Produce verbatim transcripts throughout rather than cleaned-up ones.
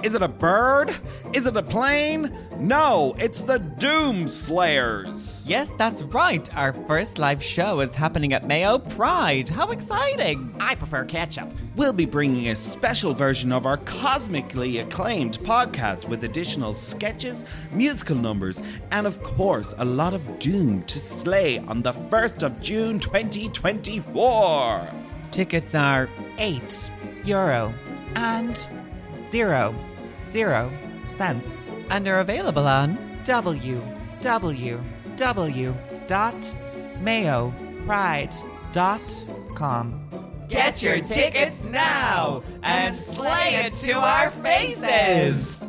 Is it a bird? Is it a plane? No, it's the Doom Slayers. Yes, that's right. Our first live show is happening at Mayo Pride. How exciting! I prefer ketchup. We'll be bringing a special version of our cosmically acclaimed podcast with additional sketches, musical numbers, and of course, a lot of doom to slay on the first of June twenty twenty-four. Tickets are Eight euro and zero zero cents. and they're available on w w w dot mayo pride dot com. Get your tickets now and slay it to our faces!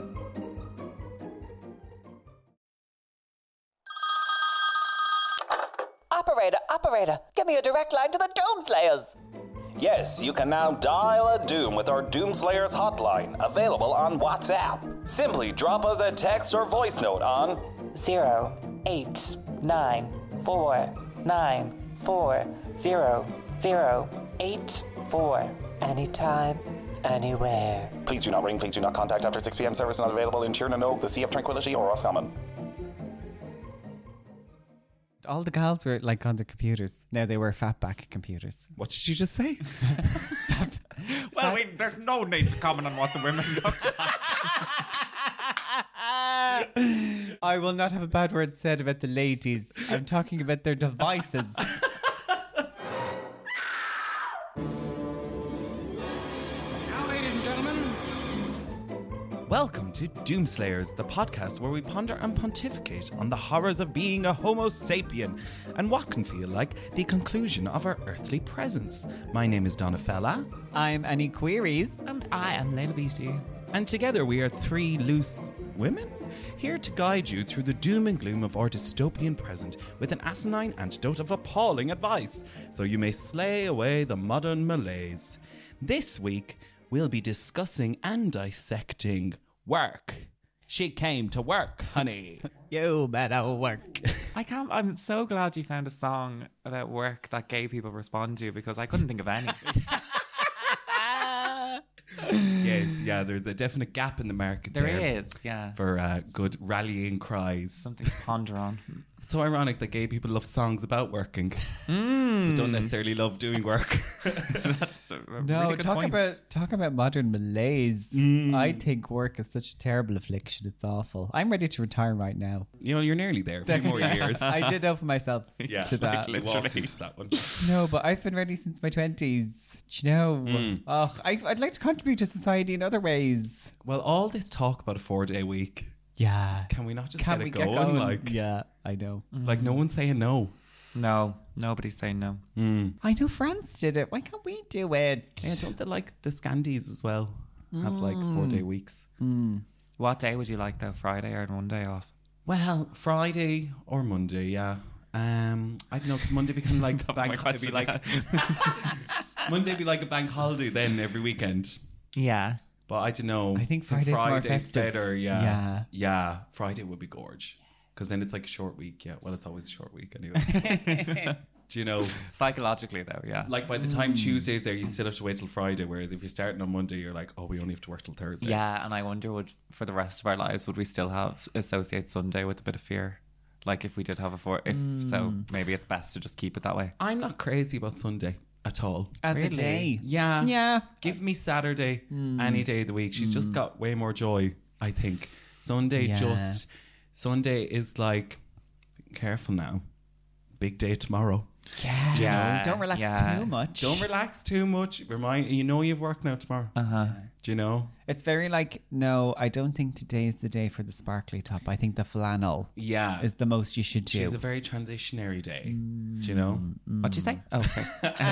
Operator, operator, give me a direct line to the Doomslayers. Yes, you can now dial a Doom with our Doomslayers hotline, available on WhatsApp. Simply drop us a text or voice note on Zero eight nine four nine four zero zero eight four. Anytime, anywhere. Please do not ring, please do not contact after six p.m. Service not available in Tiernanog, the Sea of Tranquility, or Roscommon. All the gals were like on their computers. Now they were fatback computers. What did you just say? Well, we, there's no need to comment on what the women look like. I will not have a bad word said about the ladies. I'm talking about their devices. Welcome to Doomslayers, the podcast where we ponder and pontificate on the horrors of being a Homo sapien and what can feel like the conclusion of our earthly presence. My name is Donna Fella, I'm Annie Queries. And I am Layla Beatty. and together we are three loose women here to guide you through the doom and gloom of our dystopian present with an asinine antidote of appalling advice, so you may slay away the modern malaise. This week, we'll be discussing and dissecting work. She came to work, honey. You better work. I can't. I'm so glad you found a song about work that gay people respond to, because I couldn't think of anything. Yes, yeah, there's a definite gap in the market There there. is, yeah. For uh, good rallying cries. Something to ponder on. It's so ironic that gay people love songs about working. Mm. They don't necessarily love doing work. That's a No, really good talk point. about talk about modern malaise. I think work is such a terrible affliction. It's awful. I'm ready to retire right now. You know, you're nearly there. A few more years. I did open myself Yeah, to that. You walked into that one. No, but I've been ready since my twenties. Do you know? Mm. Oh, I, I'd like to contribute to society in other ways. Well, all this talk about a four-day week, Yeah. can we not just Can get we it get going? going? Like, Yeah, I know. like no one's saying no. No, nobody's saying no. Mm. I know France did it. Why can't we do it? Yeah, don't they like the Scandies as well? Have like four-day weeks. What day would you like, though? Friday or Monday off? Well, Friday or Monday, yeah. Um, I don't know, because Monday become like That was bank my holiday. Be question, like Monday be like a bank holiday then every weekend. Yeah. But I don't know. I think Friday's more Friday's festive. better. Yeah, Yeah. yeah. Friday would be gorge because then it's like a short week. Yeah, well, it's always a short week anyway. Do you know? Psychologically, though, yeah. Like by the time Tuesday's there, you still have to wait till Friday. Whereas if you're starting on Monday, you're like, oh, we only have to work till Thursday. Yeah, and I wonder, would for the rest of our lives, would we still have associate Sunday with a bit of fear? Like if we did have a four, if so, maybe it's best to just keep it that way. I'm not crazy about Sunday at all. As a Really? day. Yeah. Yeah. Give me Saturday any day of the week. She's just got way more joy, I think. Sunday Yeah. just Sunday is like, careful now. Big day tomorrow. Yeah. Yeah, Don't relax yeah. too much. Don't relax too much. Remind you know you've work now tomorrow. Uh huh. Do you know? It's very like, no, I don't think today is the day for the sparkly top. I think the flannel Yeah. is the most you should do. She's a very transitionary day. Do you know? What'd you say? Oh, okay.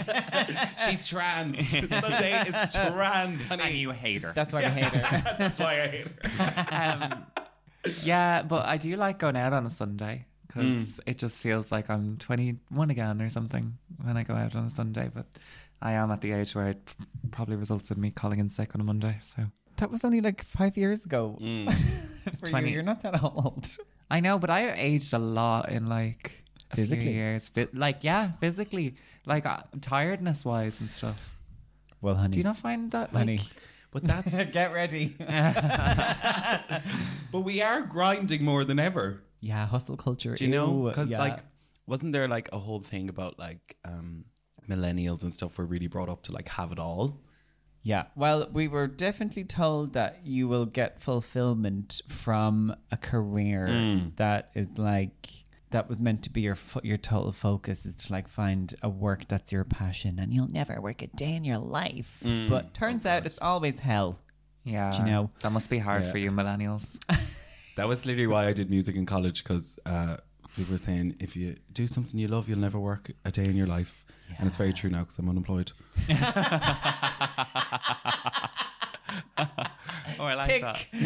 She's trans. Sunday is trans, honey. And you hate her. That's why I hate her. That's why I hate her. um, yeah, but I do like going out on a Sunday because it just feels like I'm twenty-one again or something when I go out on a Sunday. But I am at the age where it p- probably results in me calling in sick on a Monday. So That was only like five years ago. For twenty you, you're not that old. I know, but I aged a lot in like a few Physically? years. Fi- like, yeah, physically, like uh, tiredness wise and stuff. Well, honey. Do you not find that, like, Honey. But that's Get ready. but we are grinding more than ever. Yeah, hustle culture. Do you know? Ew, Because yeah. like, wasn't there like a whole thing about like um, millennials and stuff were really brought up to like have it all? Yeah, well, we were definitely told that you will get fulfillment from a career Mm. that is like that was meant to be your fo- your total focus is to like find a work that's your passion, and you'll never work a day in your life. Mm. But turns out it's always hell. Yeah. Do you know? That must be hard Yeah. for you millennials. That was literally why I did music in college, because uh, people were saying if you do something you love, you'll never work a day in your life. And it's very true now because I'm unemployed. Oh, I like Tick.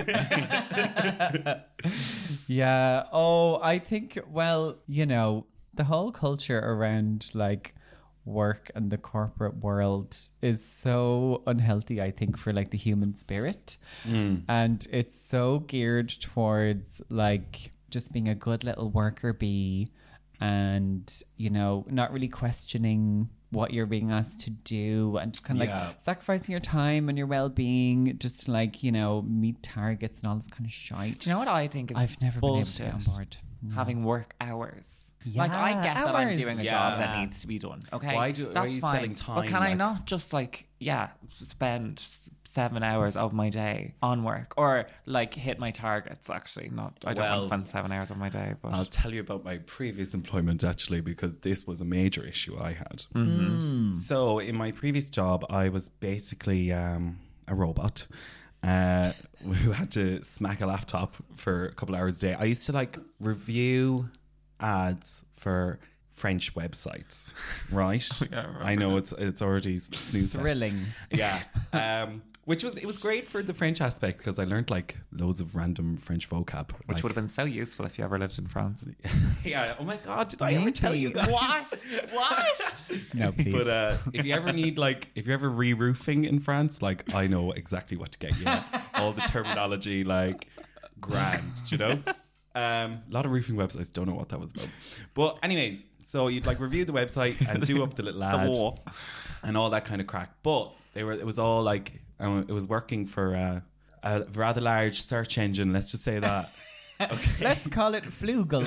that. Yeah. Oh, I think, well, you know, the whole culture around like work and the corporate world is so unhealthy, I think, for like the human spirit. And it's so geared towards like just being a good little worker bee and, you know, not really questioning what you're being asked to do and just kind of Yeah. like sacrificing your time and your well-being just to like, you know, meet targets and all this kind of shite. Do you know what I think is I've never bullshit? been able to get on board. No. Having work hours. Like, I Yeah, get that I'm hours. doing a Yeah. job that needs to be done. Okay, Why do- why that's are you fine. selling time, But can I like- not just like yeah spend seven hours of my day on work or like hit my targets? Actually, not. I don't Well, want to spend seven hours of my day. But I'll tell you about my previous employment actually, because this was a major issue I had. So in my previous job, I was basically um, a robot uh, who had to smack a laptop for a couple hours a day. I used to like review ads for French websites, right? I know it's it's already snooze fest. Thrilling. Yeah. Um, which was, it was great for the French aspect because I learned like loads of random French vocab. which like, would have been so useful if you ever lived in France. yeah. Oh my God, did I ever tell you guys? What? No, please. But uh, if you ever need like, if you're ever re-roofing in France, like I know exactly what to get you. All the terminology, like grand, do you know? Um, a lot of roofing websites don't know what that was about. But anyways, so you'd like review the website and do up the little ad wall. and all that kind of crack. But they were, it was all like, um, it was working for uh, a rather large search engine. Let's just say that. Okay. Let's call it Flugel.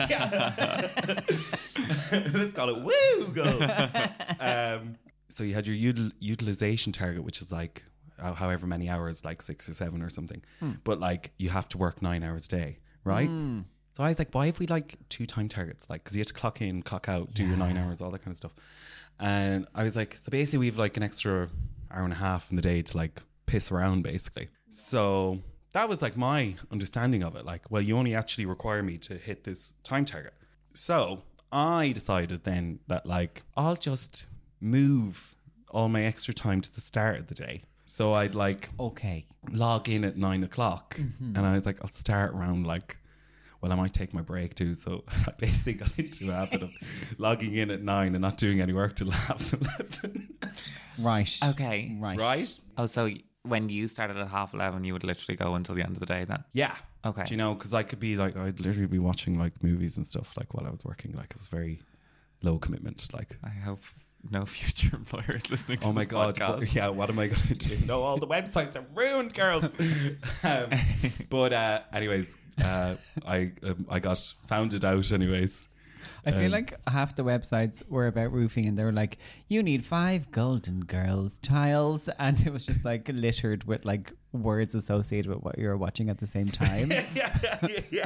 Let's call it Woogle. um, so you had your util- utilization target, which is like uh, however many hours, like six or seven or something. But like you have to work nine hours a day, right? So I was like, why have we like two time targets? Like, because you have to clock in, clock out, do your nine hours, all that kind of stuff. And I was like, so basically we've like an extra hour and a half in the day to like piss around, basically. So that was like my understanding of it. Like, well, you only actually require me to hit this time target. So I decided then that like I'll just move all my extra time to the start of the day. So I'd like Okay. log in at nine o'clock, and I was like, I'll start around like, well, I might take my break too. So I basically got into a habit of logging in at nine and not doing any work till half eleven. Right. Okay. Right. Right? Oh, so when you started at half eleven, you would literally go until the end of the day then? Yeah. Okay. Do you know? Because I could be like, I'd literally be watching like movies and stuff like while I was working. Like it was very low commitment. Like, I hope no future employer is listening to oh my this God. podcast. What, yeah, what am I going to do? No, all the websites are ruined, girls. um, but uh, anyways, uh, I um, I got found it out anyways. I feel Um, like half the websites were about roofing and they were like, you need five Golden Girls tiles. And it was just like littered with like words associated with what you were watching at the same time. yeah, yeah.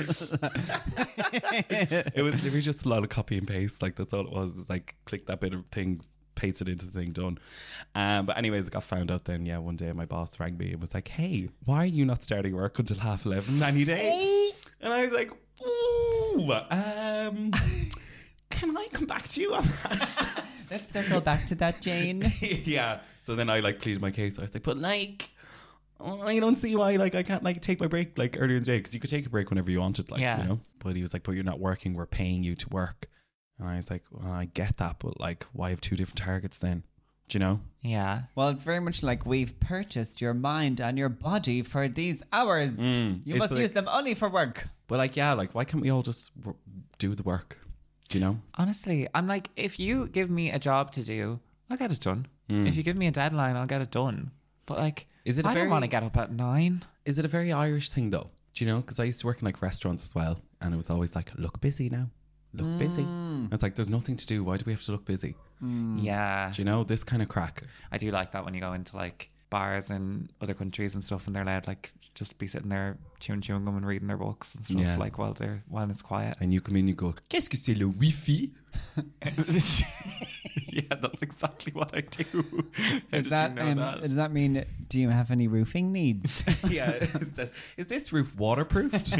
It was literally just a lot of copy and paste. Like that's all it was. It's like click that bit of thing, paste it into the thing, done. Um, but anyways, I got found out then. Yeah, one day my boss rang me and was like, "Hey, why are you not starting work until half eleven any day?" And I was like, "Ooh, um, can I come back to you on that?" Let's circle back to that, Jane. Yeah. So then I like pleaded my case. I was like, "But like." Oh, I don't see why like I can't like take my break like earlier in the day, because you could take a break whenever you wanted, like, Yeah. you know. But he was like, but you're not working, we're paying you to work. And I was like, well, I get that, but like why have two different targets then? Do you know? Yeah. Well, it's very much like we've purchased your mind and your body for these hours. you Mm, it's must like- use them only for work. But like, yeah, like why can't we all just w- do the work? Do you know? Honestly, I'm like, if you give me a job to do, I'll get it done. Mm. If you give me a deadline, I'll get it done. But like, Is it a I very don't want to get up at nine. Is it a very Irish thing though? Do you know? Because I used to work in like restaurants as well, and it was always like, look busy now, look Mm. busy. And it's like, there's nothing to do. Why do we have to look busy? Yeah. Do you know this kind of crack? I do like that when you go into like bars in other countries and stuff, and they're allowed like just be sitting there chewing chewing gum and reading their books and stuff, Yeah. like while they're while it's quiet. And you come in, and you go, qu'est-ce que c'est le wifi? Yeah, that's exactly what I do. How Is did that, you know um, that? does that mean, do you have any roofing needs? Yeah. It says, is this roof waterproofed?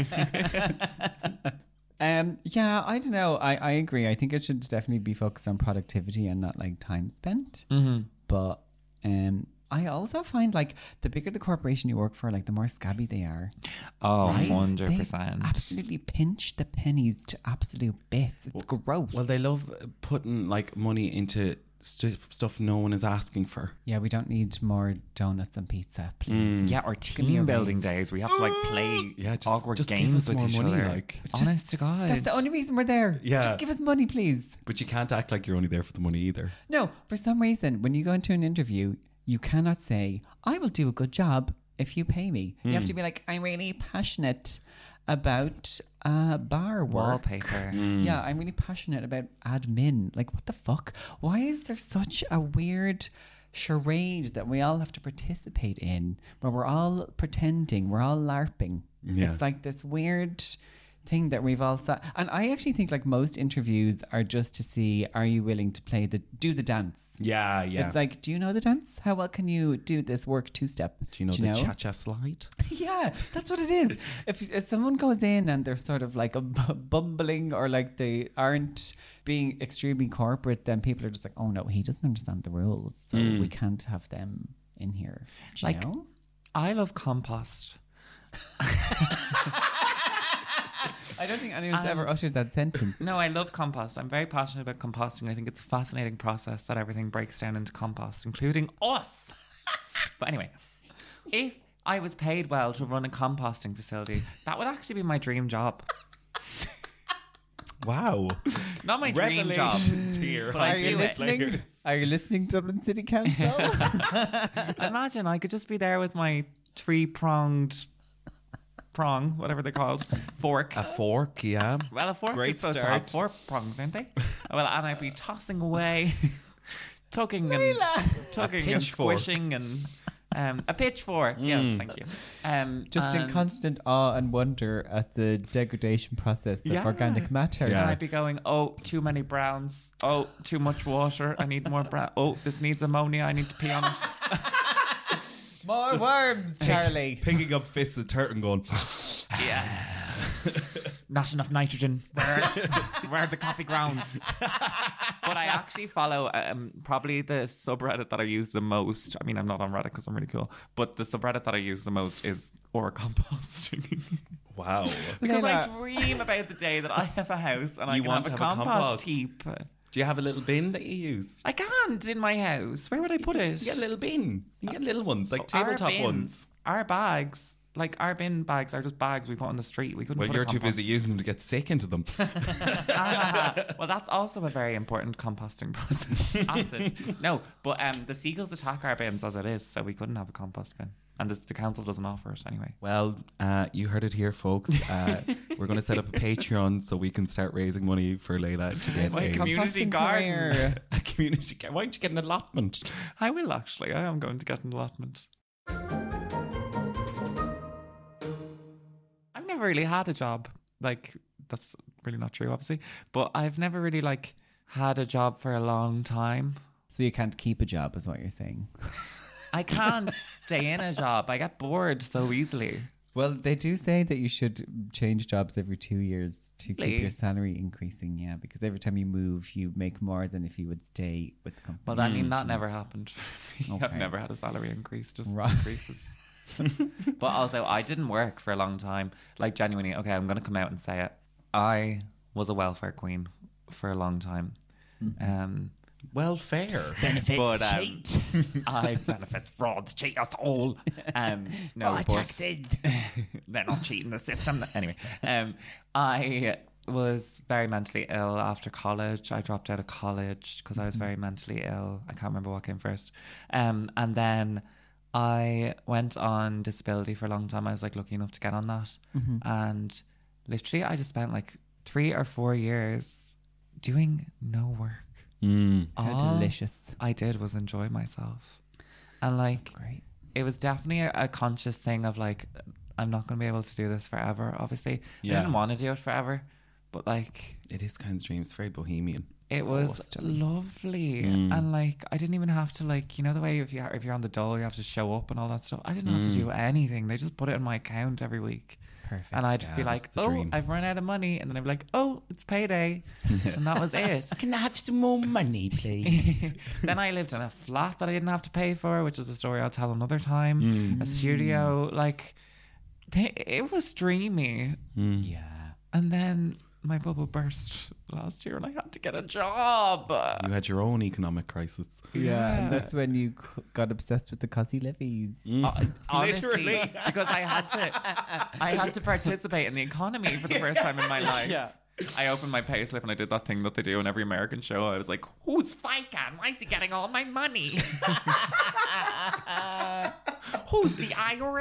Um, yeah, I don't know. I, I agree. I think it should definitely be focused on productivity and not like time spent. Mm-hmm. But um, I also find like the bigger the corporation you work for, like the more scabby they are. Oh, Right? one hundred They percent. absolutely pinch the pennies to absolute bits. It's gross. Well, they love putting like money into st- stuff no one is asking for. yeah, we don't need more donuts and pizza, please. Yeah, or Give me a team building raise. days. We have to like play Yeah, just- awkward just give games us with more each money, other. like. Honest to God. That's the only reason we're there. Yeah. Just give us money, please. But you can't act like you're only there for the money either. No, for some reason, when you go into an interview, you cannot say, I will do a good job if you pay me. You have to be like, I'm really passionate about uh, bar work. Wallpaper. Yeah, I'm really passionate about admin. Like, what the fuck? Why is there such a weird charade that we all have to participate in where we're all pretending, we're all LARPing? Yeah. It's like this weird thing that we've all sat. And I actually think like most interviews are just to see, are you willing to play the, do the dance? Yeah, yeah. It's like, do you know the dance? How well can you do this work two step? Do you know the cha-cha slide? Yeah, that's what it is. If, if someone goes in and they're sort of like a b- bumbling or like they aren't being extremely corporate, then people are just like, oh no, he doesn't understand the rules, so we can't have them in here. Do you Like- know? I love compost. I don't think anyone's And- ever uttered that sentence. No, I love compost. I'm very passionate about composting. I think it's a fascinating process that everything breaks down into compost, including us. But anyway, if I was paid well to run a composting facility, that would actually be my dream job. Wow. Not my dream job. Revelations here. But I Are you do it. listening? Are you listening, Dublin City Council? Imagine I could just be there with my three-pronged prong, whatever they're called, fork. A fork, yeah. Well, a fork Great is supposed to have start. four prongs, aren't they? Well, and I'd be tossing away, tugging and tugging and pitchfork. squishing and um, a pitchfork. Yes, thank you. Um, Just in and- constant awe and wonder at the degradation process of Yeah. organic matter. And Yeah. I'd be going, oh, too many browns. Oh, too much water. I need more brown. Oh, this needs ammonia. I need to pee on it. More worms, Charlie. Picking up fists of turtle and going, Yeah. Not enough nitrogen. Where, where are the coffee grounds? But I actually follow um, probably the subreddit that I use the most. I mean, I'm not on Reddit because I'm really cool. But the subreddit that I use the most is or composting. wow. Because I Leila. dream about the day that I have a house and I You can want have to a have a compost, compost. heap. Do you have a little bin that you use? I can't in my house. Where would I put it? You get a little bin. You get little ones, like Our tabletop bins, ones. Our bags, like our bin bags, are just bags we put on the street. We couldn't. Well, put a you're too compost. busy using them to get sick into them. Ah, well, that's also a very important composting process. Acid. No, but um, the seagulls attack our bins as it is, so we couldn't have a compost bin. And the, the council doesn't offer it anyway. Well, uh, you heard it here, folks. Uh, we're going to set up a Patreon so we can start raising money for Layla to get My a, community Composting garden. career. a community. Why don't you get an allotment? I will actually. I am going to get an allotment. I've never really had a job. Like, that's really not true, obviously. But I've never really, like, had a job for a long time. So you can't keep a job, is what you're saying. I can't stay in a job. I get bored so easily. Well, they do say that you should change jobs every two years to keep Really? your salary increasing. Yeah, because every time you move, you make more than if you would stay with the company. Well, I mean, that never happened. I've Okay. never had a salary increase, just Right. increases. But also, I didn't work for a long time. Like, genuinely, okay, I'm going to come out and say it. I was a welfare queen for a long time. Um, Well, fair. benefits, but, um, I benefits, frauds, cheat us all. Um, no, but they're not cheating the system. Anyway, um, I was very mentally ill after college. I dropped out of college because I was very mentally ill. I can't remember what came first. Um, and then I went on disability for a long time. I was like lucky enough to get on that. Mm-hmm. And literally I just spent like three or four years doing no work. Mm. How All delicious. I did was enjoy myself. And like, Great. it was definitely a, a conscious thing of like, I'm not going to be able to do this forever, obviously. Yeah. I didn't want to do it forever, but like, It is kind of dreams, very bohemian. it was lovely. And like, I didn't even have to like, you know, the way if, you, if you're on the dole, you have to show up and all that stuff. I didn't have to do anything. They just put it in my account every week. Perfect. And I'd Yeah, be that's like, the oh, dream. I've run out of money. And then I'd be like, oh, it's payday. And that was it. Can I have some more money, please? Then I lived in a flat that I didn't have to pay for, which is a story I'll tell another time. A studio, like, they, it was dreamy. Yeah. And then my bubble burst last year and I had to get a job. You had your own economic crisis. Yeah. And that's when you c- got obsessed with the Cosy Levies. Uh, honestly, Literally. because I had to, I had to participate in the economy for the first time in my life. Yeah. I opened my payslip and I did that thing that they do in every American show. I was like, "Who's FICA? Why is he getting all my money? Who's the I R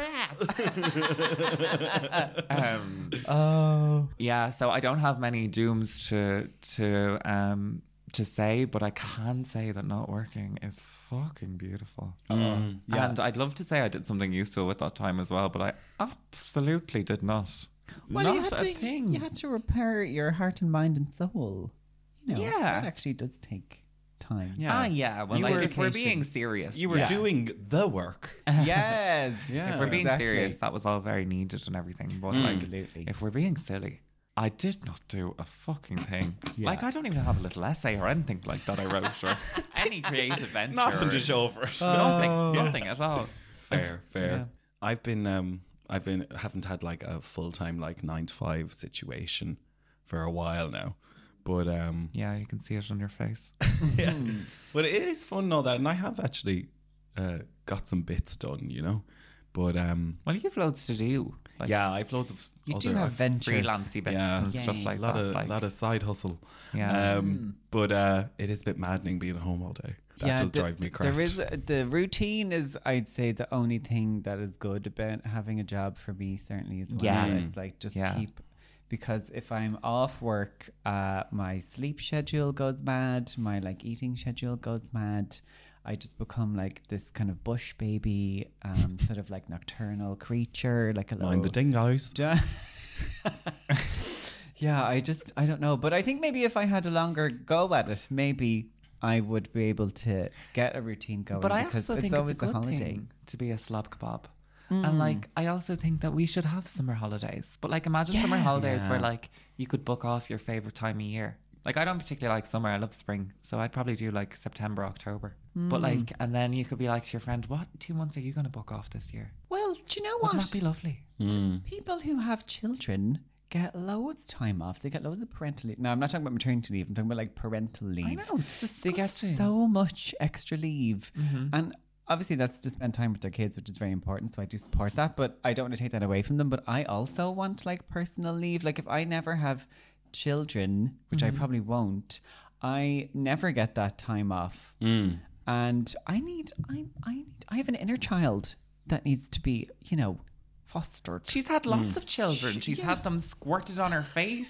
S?" um, Oh. yeah, so I don't have many dooms to to um to say, but I can say that not working is fucking beautiful. Yeah. And I'd love to say I did something useful with that time as well, but I absolutely did not. Well, not you had a to, thing. You had to repair your heart and mind and soul. You know, Yeah. that actually does take time. Yeah. Ah, yeah. Well, You like were- if we're Dedication. being serious, You were Yeah. doing the work. Yes. Yeah. if we're being exactly. serious, that was all very needed and everything. But like, Absolutely. if we're being silly, I did not do a fucking thing. Yeah. Like, I don't even have a little essay or anything like that I wrote or any creative venture. Nothing to or- show for it. Nothing. Nothing at all. Fair, fair. Yeah. I've been um I've been haven't had like a full time like nine to five situation for a while now. But um Yeah, you can see it on your face. yeah. But it is fun all that, and I have actually uh, got some bits done, you know. But um Well, you've loads to do. Like, yeah, I've loads of You other, do have I've- ventures. freelancey bits Yeah. and stuff Yay. like a lot that. of like, lot of side hustle. Yeah. Um but uh it is a bit maddening being at home all day. That does the- drive me th- crazy. There is the routine is, I'd say, the only thing that is good about having a job for me. Certainly, as well. Yeah. It's like just Yeah. keep, because if I'm off work, uh, my sleep schedule goes mad. My like eating schedule goes mad. I just become like this kind of bush baby, um, sort of like nocturnal creature, like a little. Mind the dingoes. Yeah, I just I don't know, but I think maybe if I had a longer go at it, maybe I would be able to get a routine going. But I because also it's think always it's a the good holiday. thing to be a slob kebab. And like, I also think that we should have summer holidays. But like, imagine summer holidays Yeah. where like you could book off your favorite time of year. Like, I don't particularly like summer. I love spring, so I'd probably do like September, October. But like, and then you could be like to your friend, "What two months are you going to book off this year?" Well, do you know what? Wouldn't that be lovely? People who have children get loads time off. They get loads of parental leave. No, I'm not talking about maternity leave. I'm talking about like parental leave. I know, it's They get disgusting. so much extra leave. And obviously that's to spend time with their kids, which is very important. So I do support that. But I don't want to take that away from them. But I also want like personal leave. Like if I never have children, which I probably won't, I never get that time off. And I need, I, I need, I have an inner child that needs to be, you know, fostered. She's had lots of children. She's had them squirted on her face,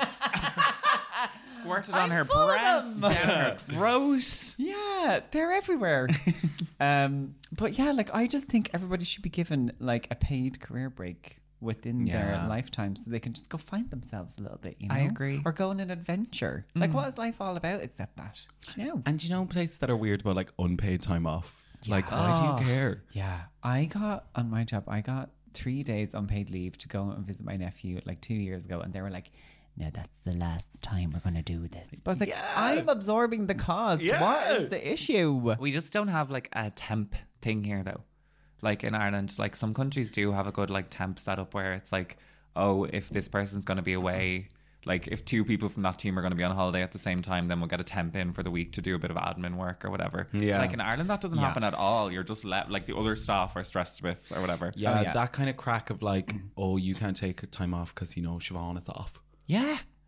squirted on her full of breast, them. down her throat. Yeah, they're everywhere. um, but yeah, like I just think everybody should be given like a paid career break within Yeah. their lifetime, so they can just go find themselves a little bit. You know? I agree. Or go on an adventure. Like, what is life all about except that? You know? And you know places that are weird about like unpaid time off. Like, why do you care? Yeah, I got on my job. I got three days unpaid leave to go and visit my nephew like two years ago, and they were like, "No, that's the last time we're gonna do this." But I was like, "I'm absorbing the cost. What is the issue?" We just don't have like a temp thing here though. Like in Ireland, like some countries do have a good like temp setup where it's like, oh, if this person's going to be away, like if two people from that team are going to be on holiday at the same time, then we'll get a temp in for the week to do a bit of admin work or whatever. Yeah. Like in Ireland, that doesn't Yeah. happen at all. You're just let like the other staff are stressed to bits or whatever. Yeah, Oh, yeah. that kind of crack of like, oh, you can't take time off because you know Siobhan is off. Yeah.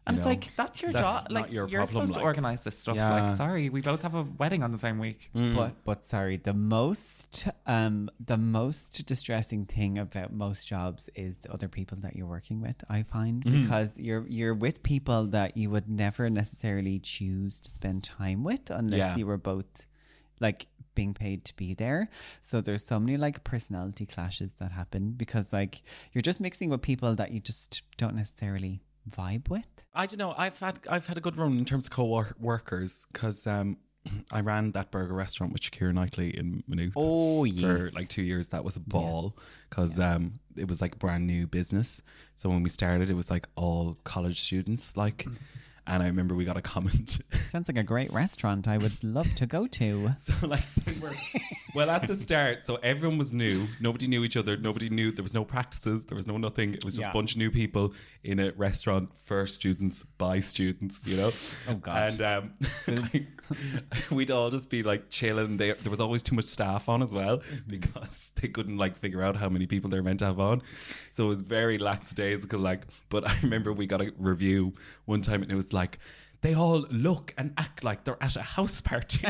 And You it's know? like, that's your That's job. not Like, your you're problem, supposed to like. organise this stuff. Yeah. Like, sorry, we both have a wedding on the same week. But but sorry, the most um the most distressing thing about most jobs is the other people that you're working with, I find, because you're you're with people that you would never necessarily choose to spend time with unless Yeah. you were both like being paid to be there. So there's so many like personality clashes that happen because like you're just mixing with people that you just don't necessarily vibe with. I don't know. I've had I've had a good run in terms of co-workers because um, I ran that burger restaurant with Shakira Knightley in Maynooth. Oh, For yes. like two years, that was a ball because um, it was like brand new business. So when we started, it was like all college students, like. And I remember we got a comment. Sounds like a great restaurant I would love to go to. So like they were, well, at the start, so everyone was new. Nobody knew each other. Nobody knew. There was no practices. There was no nothing. It was just Yeah. a bunch of new people in a restaurant for students by students. You know. Oh, God. And um, we'd all just be like chilling. They, there was always too much staff on as well because they couldn't like figure out how many people they were meant to have on. So it was very lackadaisical. Like, but I remember we got a review one time, and it was like, they all look and act like they're at a house party.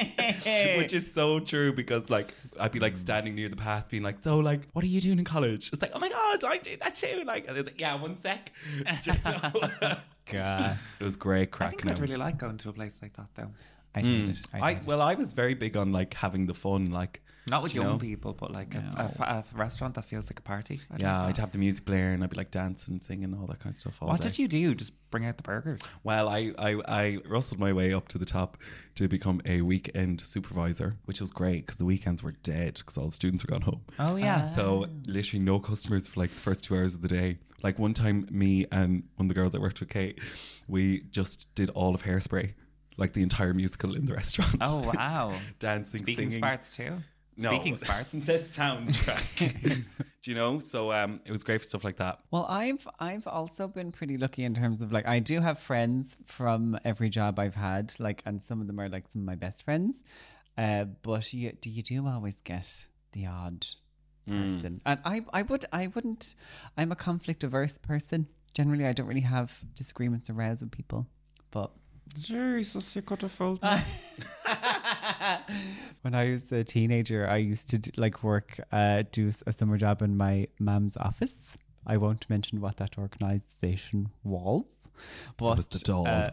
Which is so true because like I'd be like standing near the path being like, so like, what are you doing in college? It's like, oh my God, I did that too. Like, and it's like, yeah, one sec. Do you know? God, It was great I crack. think I'd really like going to a place like that, though. I hate it. I, I hate well, it. I was very big on like having the fun, like Not with you young know? people, but like a, No. a, a restaurant that feels like a party. I'd Yeah, like I'd that. have the music blaring and I'd be like dancing, singing, all that kind of stuff. All What day. did you do? Just bring out the burgers? Well, I, I, I rustled my way up to the top to become a weekend supervisor, which was great because the weekends were dead because all the students were gone home. Oh, yeah. So literally no customers for like the first two hours of the day. Like one time, me and one of the girls I worked with, Kate, we just did all of Hairspray, like the entire musical in the restaurant. Oh, wow. Dancing, Speaking singing. Sparts, too? No, Speaking Sparts. the soundtrack. Do you know? So um, it was great for stuff like that. Well, I've I've also been pretty lucky in terms of like I do have friends from every job I've had, like, and some of them are like some of my best friends. Uh, but you do you do always get the odd person, and I I would I wouldn't. I'm a conflict averse person. Generally, I don't really have disagreements or rows with people, but. Jesus, you could have fooled me. When I was a teenager, I used to do, like work, uh, do a summer job in my mum's office. I won't mention what that organisation was, but It was the doll. uh,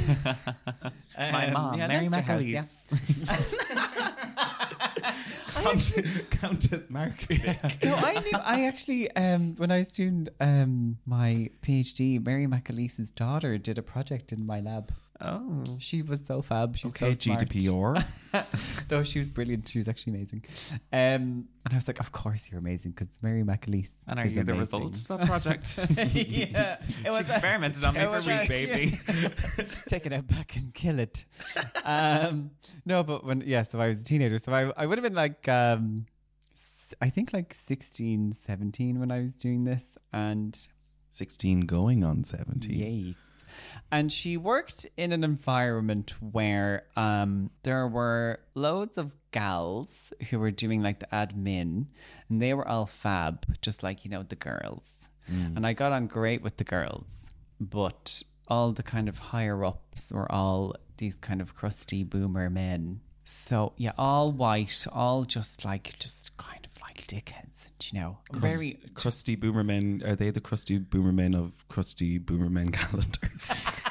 My um, mom, yeah, Mary Leinster House, McAleese. yeah. Count- Countess Margaret. No, I knew. I actually, um, when I was doing um my PhD, Mary McAleese's daughter did a project in my lab. Oh. She was so fab. She was Okay, so smart. G D P R. No, she was brilliant. She was actually amazing. Um, and I was like, of course you're amazing because Mary McAleese. And are is you the amazing. result of that project? Yeah, it was She experimented on me it for was a a- week, baby. take it out back and kill it. Um, no, but when yeah, so I was a teenager, so I I would have been like um, s- I think like sixteen, seventeen when I was doing this, and sixteen going on seventeen. yes. And she worked in an environment where um, there were loads of gals who were doing like the admin, and they were all fab, just like, you know, the girls. And I got on great with the girls, but all the kind of higher ups were all these kind of crusty boomer men. So yeah, all white, all just like, just kind of like dickheads, you know, very Crusty boomer men. Are they the crusty boomer men of crusty boomer men calendars?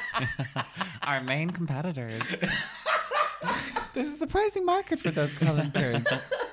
Our main competitors. There's a surprising market for those calendars.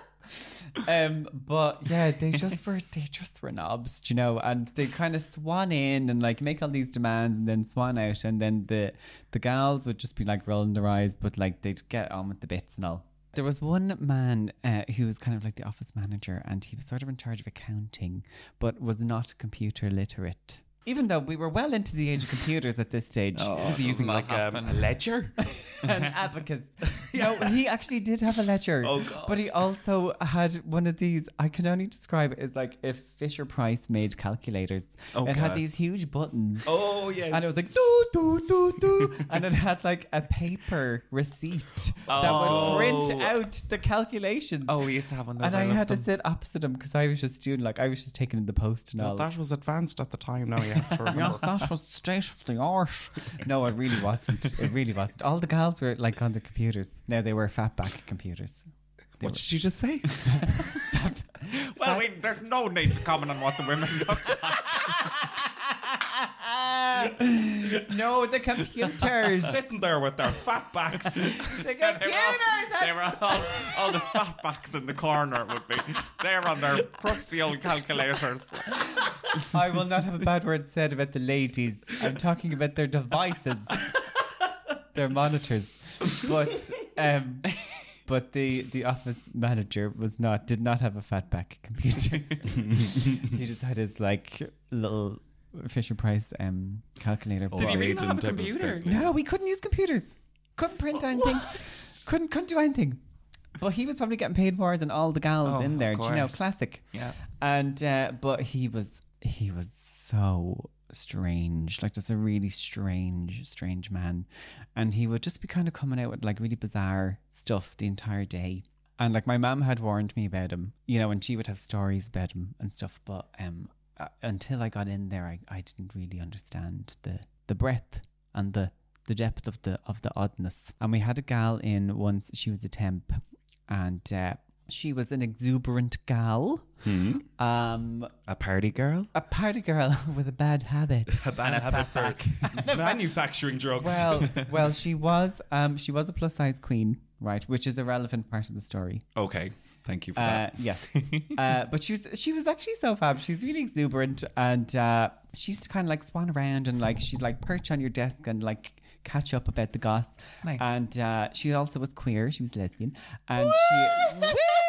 um, but yeah, they just were they just were knobs, do you know, and they kind of swan in and like make all these demands and then swan out, and then the the gals would just be like rolling their eyes, but like they'd get on with the bits and all. There was one man uh, who was kind of like the office manager, and he was sort of in charge of accounting, but was not computer literate. Even though we were well into the age of computers at this stage. Was he using like um, a ledger? An abacus. No, he actually did have a ledger. Oh, God. But he also had one of these, I can only describe it as like if Fisher Price made calculators. Oh, it had God. these huge buttons. Oh, yes. And it was like, do, do, do, do. And it had like a paper receipt that Oh. would print out the calculations. Oh, we used to have one of those. and I, loved had to them. sit opposite him because I was just doing like, I was just taking in the post and all. That was advanced at the time. Now you have to remember. Yes, that was state of the art. No, it really wasn't. It really wasn't. All the gals were like on the computers. No, they were fatback computers. They What did you just say? Well, we, there's no need to comment on what the women look like. were- no, the computers. Sitting there with their fat backs. the They computers. were, all, they had- were all, all the fatbacks in the corner would be there on their crusty old calculators. I will not have a bad word said about the ladies. I'm talking about their devices, their monitors. But um, but the, the office manager was not did not have a fatback computer. He just had his like little Fisher Price um calculator. Did he really not have a computer? No, we couldn't use computers. Couldn't print anything. Couldn't couldn't do anything. But he was probably getting paid more than all the gals Oh, in of there. Do you know, course. classic. Yeah. And uh, but he was he was so strange. Like just a really strange, strange man. And he would just be kind of coming out with like really bizarre stuff the entire day. And like my mum had warned me about him, you know, and she would have stories about him and stuff. But um, uh, until I got in there, I, I didn't really understand the the breadth and the the depth of the of the oddness. And we had a gal in once. She was a temp, and uh, she was an exuberant gal, um, A party girl? a party girl with a bad habit. A bad habit for manufacturing drugs. Well, well, she was um, she was a plus size queen, right, which is a relevant part of the story. okay. Thank you for Uh, that. yes, uh, but she was she was actually so fab. She's really exuberant, and uh, she used to kind of like swan around and like she'd like perch on your desk and like catch up about the goss. Nice. And uh, she also was queer. She was lesbian, and she.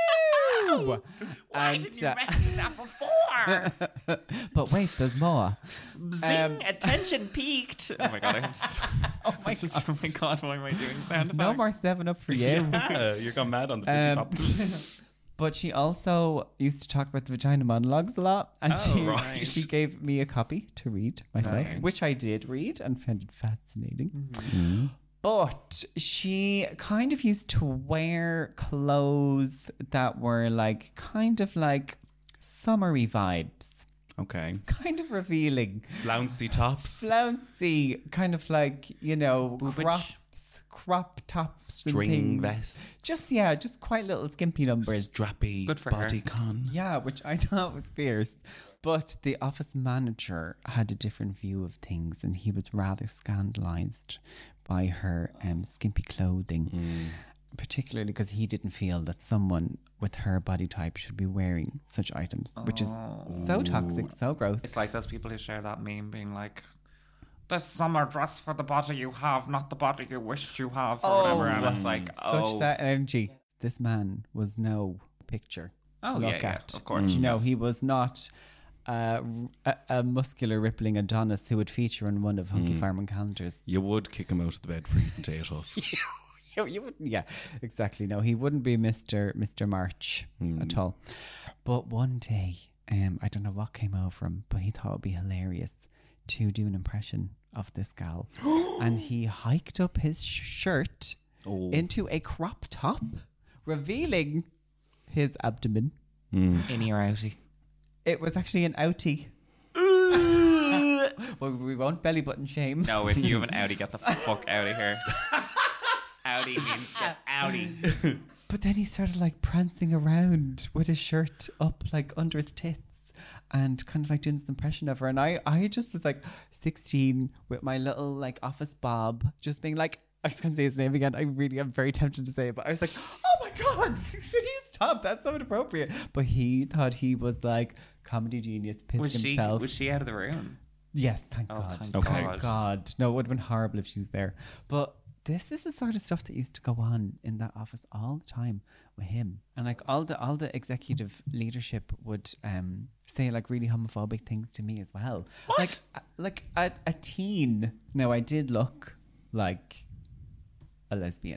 Woo! Why And, did you uh, mention that before? But wait, there's more. Zing, Um, attention peaked. Oh my god, I have to stop. Oh my god. Oh my god, why am I doing sound No effects? more seven up for you. Yeah, you got mad on the fizzy Um, pop. But she also used to talk about the vagina monologues a lot, and Oh, she right. she gave me a copy to read myself, Okay. which I did read and found it fascinating. Mm-hmm. But she kind of used to wear clothes that were like kind of like summery vibes, Okay. kind of revealing, Flouncy tops. flouncy, kind of like you know Boobage. crops, crop tops, and String things. vests. Just yeah, just quite little skimpy numbers. Strappy Good for her. bodycon. Yeah, which I thought was fierce. But the office manager had a different view of things, and he was rather scandalized by her um, skimpy clothing, particularly because he didn't feel that someone with her body type should be wearing such items, which is so toxic, so gross. It's like those people who share that meme being like, this summer dress for the body you have, not the body you wish you have, or whatever. And it's like, oh. Such that energy. This man was no picture. Oh, to yeah, look yeah, at. of course, You know, yes. he was not uh, a, a muscular, rippling Adonis who would feature in one of Hunky Farming calendars. You would kick him out of the bed for eating potatoes. you, you wouldn't, yeah, exactly. No, he wouldn't be Mister Mister March at all. But one day, um, I don't know what came over him, but he thought it would be hilarious to do an impression of this gal, and he hiked up his sh- shirt Oh. into a crop top, revealing his abdomen. Innie or outie? It was actually an outie. Well, we won't belly button shame. No, if you have an outie, get the fuck out of here. Outie means get outie. But then he started like prancing around with his shirt up like under his tits and kind of like doing this impression of her. And I, I just was like sixteen with my little like office bob, just being like, I just can't say his name again. I really am very tempted to say it, but I was like, oh my God, could you stop? That's so inappropriate. But he thought he was like comedy genius, pissed Was she, himself. was she out of the room? Yes, thank Oh, God. thank Okay. Thank God. God. No, it would have been horrible if she was there. But this is the sort of stuff that used to go on in that office all the time with him. And like all the all the executive leadership would um say like really homophobic things to me as well. What? Like uh, like a, a teen. Now I did look like a lesbian.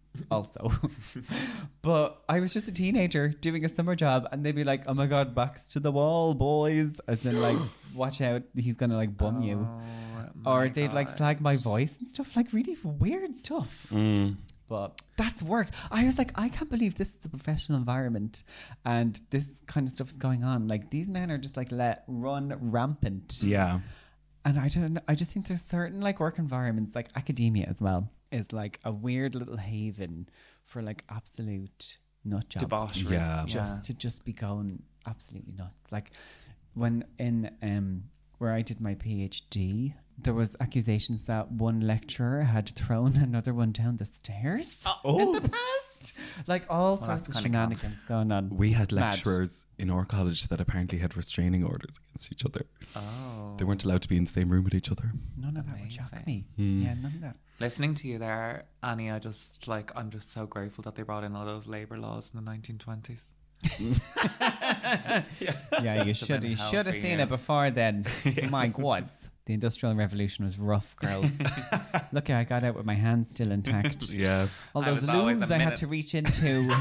also. But I was just a teenager doing a summer job, and they'd be like, oh my God, backs to the wall, boys. As in, like, watch out, he's going to, like, bum you. Or they'd, like, slag my voice and stuff, like, really weird stuff. Mm. But that's work. I was like, I can't believe this is a professional environment and this kind of stuff is going on. Like, these men are just, like, let run rampant. Yeah. And I don't know, I just think there's certain, like, work environments, like academia as well, is like a weird little haven for, like, absolute nut jobs. Debauchery. Yeah. Just Yeah. to just be going absolutely nuts. Like, when in um where I did my PhD, there was accusations that one lecturer had thrown another one down the stairs in the past. Like, all sorts of that's kinda shenanigans going on. We had Mad. lecturers in our college that apparently had restraining orders against each other. Oh. They weren't allowed to be in the same room with each other. None of that would shock me. Amazing. Yeah, none of that. Listening to you there, Annie, I just like I'm just so grateful that they brought in all those labour laws in the nineteen twenties. Yeah, you have should been you hell should have for seen you. it before then. My God. The Industrial Revolution was rough, girls. Look, I got out with my hands still intact. Yeah. All I those was always a looms I had minute- to reach into.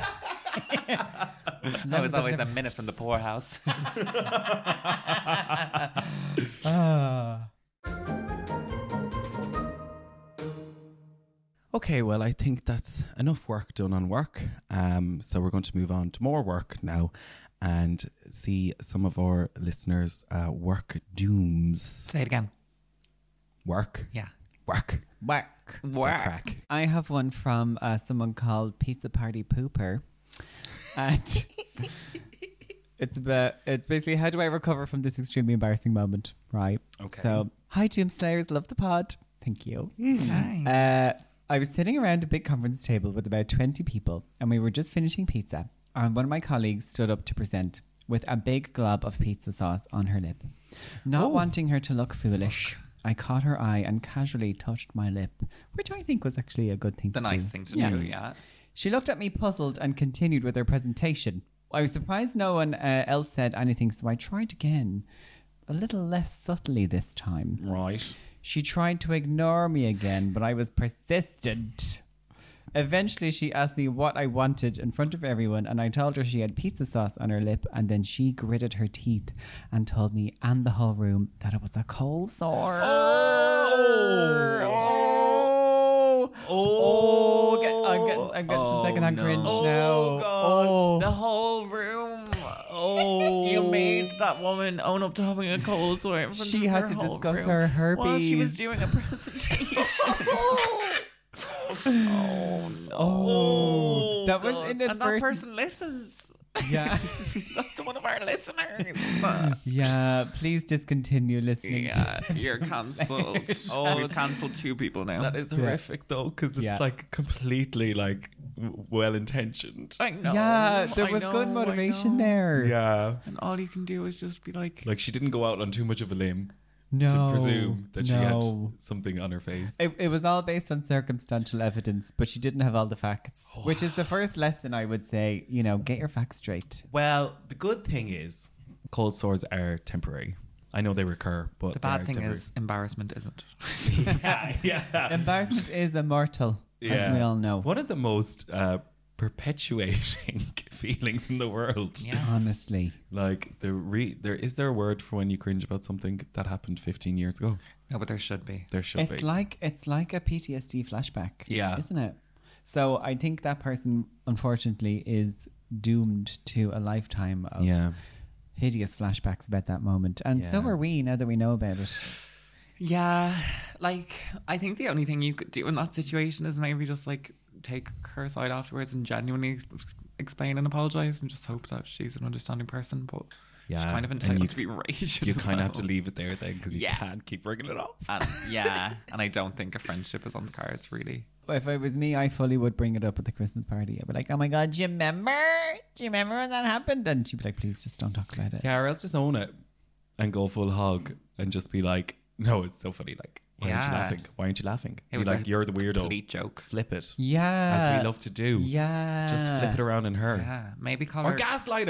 I was always a minute from the poorhouse. Ah. Okay, well, I think that's enough work done on work. Um, so we're going to move on to more work now and see some of our listeners' uh, work dooms. Say it again. Work. Yeah. Work. Work. So crack. I have one from uh, someone called Pizza Party Pooper. And it's about, it's basically, how do I recover from this extremely embarrassing moment, right? Okay. So, hi, Doom Slayers, love the pod. Thank you. Nice. Uh, I was sitting around a big conference table with about twenty people, and we were just finishing pizza. And one of my colleagues stood up to present with a big glob of pizza sauce on her lip. Not wanting her to look foolish, I caught her eye and casually touched my lip, which I think was actually a good thing The to nice do. thing to Yeah. do, yeah. She looked at me puzzled and continued with her presentation. I was surprised no one uh, else said anything, so I tried again, a little less subtly this time. Right. She tried to ignore me again, but I was persistent. Eventually, she asked me what I wanted in front of everyone, and I told her she had pizza sauce on her lip, and then she gritted her teeth and told me and the whole room that it was a cold sore. Oh! Oh! Oh! Get, I'm getting, I'm getting some secondhand cringe now. Oh, The whole room. Oh. You made that woman own up to having a cold sore in front She of had her to whole discuss room her herpes. while she was doing a presentation. oh, no. Oh, that was God. And inadvertent. that person listens. Yeah. That's one of our listeners. Yeah, please discontinue listening. Yeah, to you're cancelled. Oh, we've cancelled two people now. That is horrific, though, because it's Yeah. like completely like w- well-intentioned. I know. Yeah, there I was know, good I motivation know. there. Yeah. And all you can do is just be like, Like she didn't go out on too much of a limb No, to presume that she no. had something on her face. It, it was all based on circumstantial evidence, but she didn't have all the facts, which is the first lesson I would say. You know, get your facts straight. Well, the good thing is cold sores are temporary. I know they recur, but the they bad are thing temporary. is embarrassment isn't. yeah, yeah. Embarrassment is immortal, as we all know. One of the most uh, perpetuating feelings in the world. Yeah. Honestly, Like the re there is there a word for when you cringe about something that happened fifteen years ago? No, but there should be. There should it's be. like it's like a P T S D flashback. Yeah. isn't it? So I think that person, unfortunately, is doomed to a lifetime of yeah. hideous flashbacks about that moment, and so Yeah. are we now that we know about it. Yeah, like I think the only thing you could do in that situation is maybe just like take her side afterwards and genuinely ex- explain and apologize, and just hope that she's an understanding person. But she's Yeah, kind of and entitled you- to be raging. You as kind of have to well. leave it there then because you Yeah. can't keep bringing it up. And, yeah, and I don't think a friendship is on the cards really. If it was me, I fully would bring it up at the Christmas party. I'd be like, "Oh my god, do you remember? Do you remember when that happened?" And she'd be like, "Please, just don't talk about it." Yeah, or else just own it and go full hog and just be like, no, it's so funny. Like, why aren't you Yeah. laughing? Why aren't you laughing? It Be was like, a you're the weirdo. Complete joke. Flip it. Yeah, As we love to do. Yeah, Just flip it around in her. Yeah, maybe call Or her. gaslight her.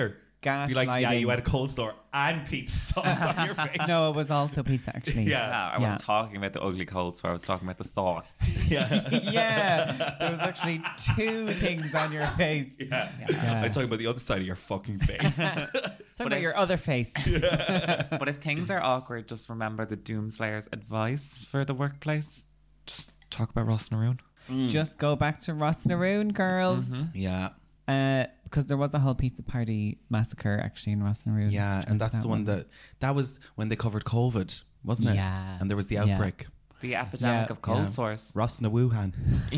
gaslighting. Be like, yeah, you had a cold sore and pizza sauce on your face. No, it was also pizza, actually. Yeah. Yeah, I wasn't talking about the ugly cold sore. I was talking about the sauce. Yeah, there was actually two things on your face. Yeah. Yeah. I was talking about the other side of your fucking face. Talking about if- your other face. But if things are awkward, just remember the Doomslayer's advice for the workplace. Just talk about Ross and Arun. Just go back to Ross and Arun, girls. Yeah. Uh, because there was a whole pizza party massacre actually in Ross and Arun. Yeah, and that's the one that that was when they covered COVID, wasn't it? Yeah. And there was the Yeah. outbreak. The epidemic Yeah. of cold Yeah. sores. Ross na Wuhan.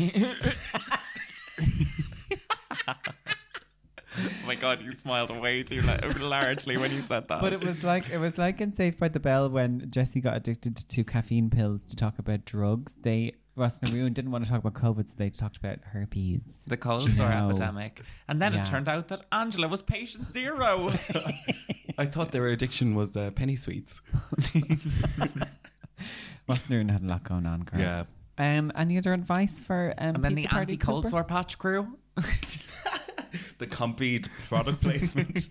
Oh my god, you smiled way too largely when you said that. But it was like it was like in Saved by the Bell when Jesse got addicted to caffeine pills to talk about drugs. They Ross and Arun didn't want to talk about COVID, so they talked about herpes. the cold sore No. epidemic. And then Yeah. it turned out that Angela was patient zero. I thought their addiction was uh, penny sweets. Ross and Arun had a lot going on, girls. Yeah. Um, any other advice for um, And then the Pizza Party anti-cold Cooper? sore patch crew. The compied product placement.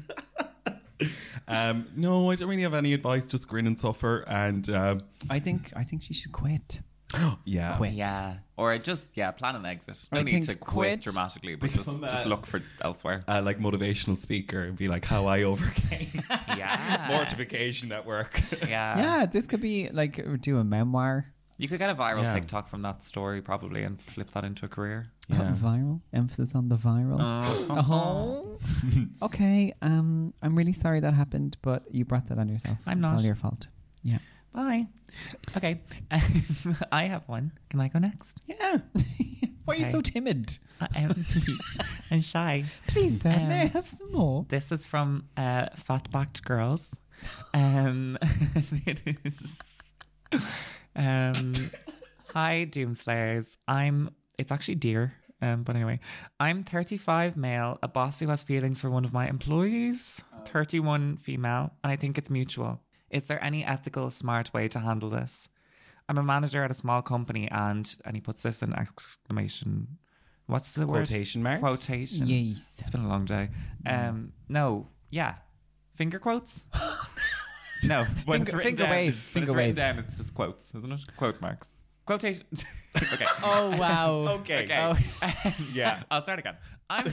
um, no, I don't really have any advice. Just grin and suffer. And um, I think I think she should quit. yeah. Quit. Yeah. Or just, yeah, plan an exit. No I need think to quit, quit. dramatically, but just, Become, uh, just look for elsewhere. Uh, like motivational speaker and be like how I overcame Yeah. mortification at work. Yeah. Yeah, this could be like do a memoir. You could get a viral Yeah. TikTok from that story probably and flip that into a career. Yeah. Viral. Emphasis on the viral. Uh, Oh. Okay. Um, I'm really sorry that happened, but you brought that on yourself. I'm It's not. all your fault. Yeah. Bye. Okay. I have one. Can I go next? Yeah. Why are you Okay. so timid? I am I'm shy. Please, sir, Um, may I have some more? This is from uh, Fat Backed Girls. Um, it is. Um, hi, Doomslayers. I'm. It's actually dear. Um, but anyway, I'm thirty-five male, a boss who has feelings for one of my employees. thirty-one female, and I think it's mutual. Is there any ethical, smart way to handle this? I'm a manager at a small company, and and he puts this in exclamation. What's the word? Quotation marks? Quotation. Yes. It's been a long day. Um, no, yeah, finger quotes. No, when Finger- it's written finger down, waves, when finger it's written waves. down, it's just quotes, isn't it? Quote marks. Quotation. Okay. Oh wow. Okay. Okay. Oh. Yeah, I'll start again. I'm.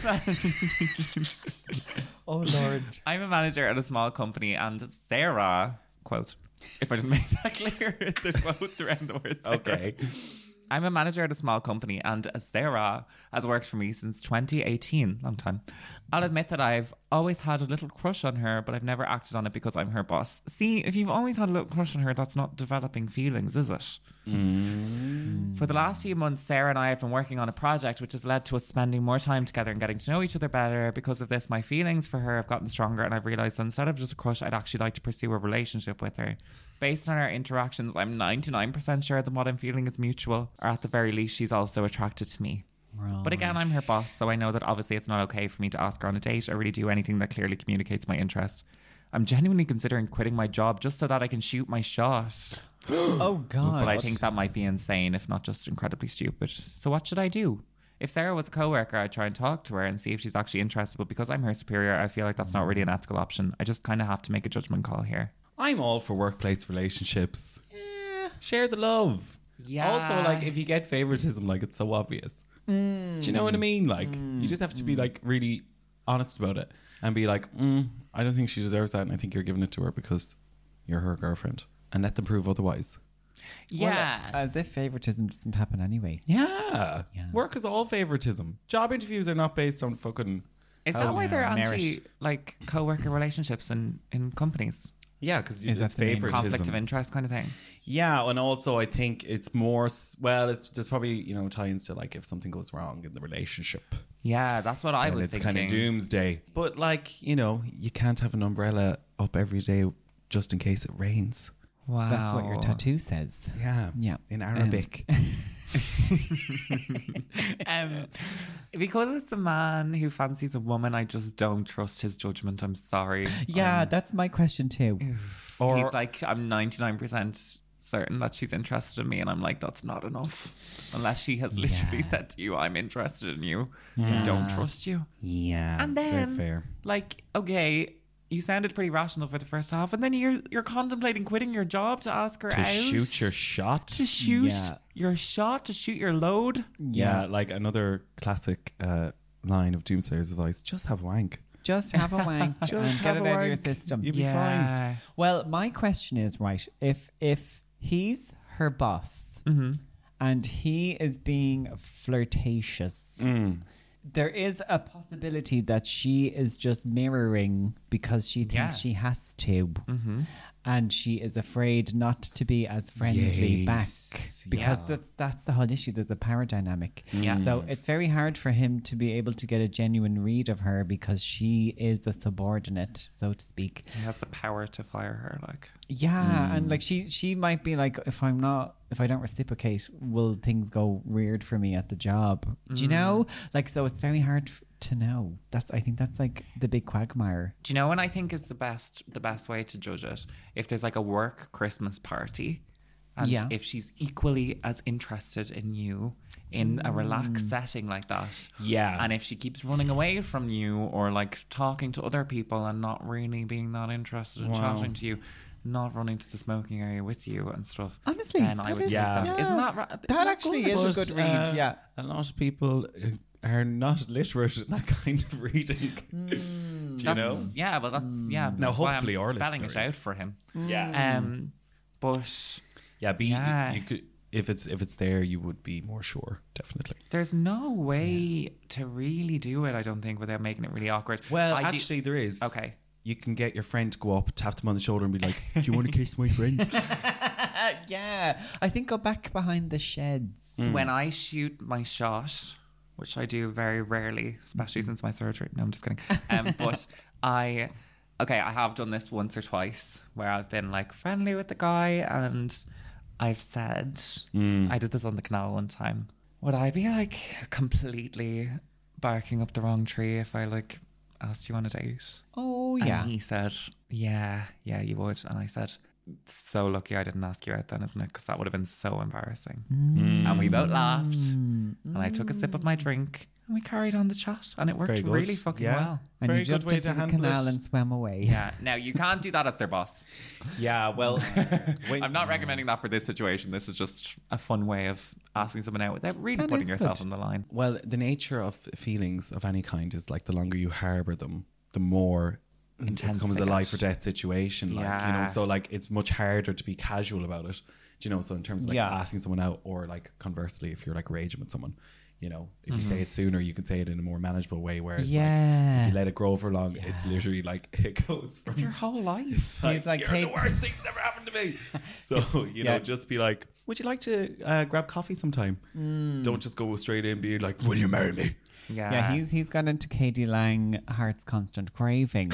Oh Lord. I'm a manager at a small company, and Sarah quote. If I didn't make that clear, there's quotes around the word. Sarah. Okay. I'm a manager at a small company, and Sarah has worked for me since twenty eighteen, long time. I'll admit that I've always had a little crush on her, but I've never acted on it because I'm her boss. See, if you've always had a little crush on her, that's not developing feelings, is it? Mm. For the last few months, Sarah and I have been working on a project which has led to us spending more time together and getting to know each other better. Because of this, my feelings for her have gotten stronger, and I've realised that instead of just a crush, I'd actually like to pursue a relationship with her. Based on our interactions, I'm ninety-nine percent sure that what I'm feeling is mutual, or at the very least, she's also attracted to me. But again, I'm her boss, so I know that obviously it's not okay for me to ask her on a date or really do anything that clearly communicates my interest. I'm genuinely considering quitting my job just so that I can shoot my shot. Oh God. But I think that might be insane, if not just incredibly stupid. So what should I do? If Sarah was a co-worker, I'd try and talk to her and see if she's actually interested. But because I'm her superior, I feel like that's not really an ethical option. I just kind of have to make a judgment call here. I'm all for workplace relationships. Yeah. Share the love. Yeah. Also, like, if you get favoritism, like, it's so obvious. Do you know what I mean? Like, you just have to be, like, really honest about it and be like, mm, I don't think she deserves that, and I think you're giving it to her because you're her girlfriend. And let them prove otherwise. Yeah. As if favoritism doesn't happen anyway. Yeah. Yeah. Work is all favoritism. Job interviews are not based on fucking... Is Oh, that why they're merit. anti, like, co-worker relationships in, in companies? Yeah, because Is that it's the main favoritism. Conflict of interest kind of thing? Yeah, and also I think it's more, s- well, it's there's probably, you know, tie-ins to, like, if something goes wrong in the relationship. Yeah, that's what I And was it's thinking. kind of doomsday. But, like, you know, you can't have an umbrella up every day just in case it rains. Wow. That's what your tattoo says. Yeah. Yeah. In Arabic. um, because it's a man who fancies a woman, I just don't trust his judgment. I'm sorry. Yeah, that's my question too. or He's like, I'm ninety-nine percent certain that she's interested in me, and I'm like, that's not enough. Unless she has literally Yeah. said to you, I'm interested in you. Yeah. I don't trust you. Yeah. And then, very fair. like, okay, you sounded pretty rational for the first half, and then you're you're contemplating quitting your job to ask her To out. shoot your shot. to shoot Yeah. your shot, to shoot your load. Yeah, like another classic uh, line of Doomsayer's advice: just have a wank. Just have a wank. Just and have get a it out of your wank. system. You'll be fine. Well, my question is, right, if if he's her boss Mm-hmm. and he is being flirtatious, Mm. there is a possibility that she is just mirroring because she thinks Yeah. she has to. Mm-hmm. And she is afraid not to be as friendly back Yes, because yeah. that's that's the whole issue. There's a power dynamic. Yeah. So it's very hard for him to be able to get a genuine read of her because she is a subordinate, so to speak. He has the power to fire her, like. Yeah, and like she she might be like, if I'm not, if I don't reciprocate, will things go weird for me at the job? Do you know? Like, so it's very hard f- to know. That's I think that's like the big quagmire. Do you know what I think is the best the best way to judge it? If there's like a work Christmas party, and Yeah. if she's equally as interested in you in a relaxed setting like that. Yeah. And if she keeps running away from you or like talking to other people and not really being that interested in Wow. chatting to you, not running to the smoking area with you and stuff. Honestly, then I that would is- take that. yeah. Isn't that right? That actually is a good read. uh, yeah. A lot of people uh, are not literate in that kind of reading. Do you know? That's- Yeah, well, that's yeah. Now, that's why hopefully I'm our spelling it out listeners- for him. Yeah. Um, but Yeah, be Yeah. You could if it's if it's there, you would be more sure, definitely. there's no way to really do it. I don't think without making it really awkward. Well, I do- actually, there is. Okay. You can get your friend to go up, tap them on the shoulder, and be like, "Do you want to kiss my friend?" Uh, yeah. I think go back behind the sheds. when I shoot my shot, which I do very rarely, especially since my surgery. No, I'm just kidding. Um, but I, okay, I have done this once or twice where I've been like friendly with the guy and I've said, I did this on the canal one time. Would I be like completely barking up the wrong tree if I like asked you on a date? Oh, yeah. And he said, yeah, yeah, you would. And I said, so lucky I didn't ask you out then, isn't it? Because that would have been so embarrassing. And we both laughed. And I took a sip of my drink and we carried on the chat. And it worked Very good. really fucking Yeah. well. And Very you good jumped way into to the handle canal it. and swam away. Yeah. Now, you can't do that as their boss. Yeah, well, wait, I'm not recommending that for this situation. This is just a fun way of asking someone out without really That putting is yourself good. on the line. Well, the nature of feelings of any kind is like the longer you harbour them, the more Intense it becomes they a get. life or death situation. Like, you know, Yeah. so like it's much harder to be casual about it. Do you know? So in terms of like Yeah. asking someone out, or like conversely, if you're like raging with someone, you know, if you Mm-hmm. say it sooner, you can say it in a more manageable way. Whereas like, Yeah. if you let it grow for long, it's literally like it goes from It's your whole life. He's like, you're hey, the worst thing that ever happened to me. So, you know, Yeah. just be like, would you like to uh, grab coffee sometime? Don't just go straight in being like, will you marry me? Yeah. yeah, he's he's gone into Katie Lang Heart's Constant Craving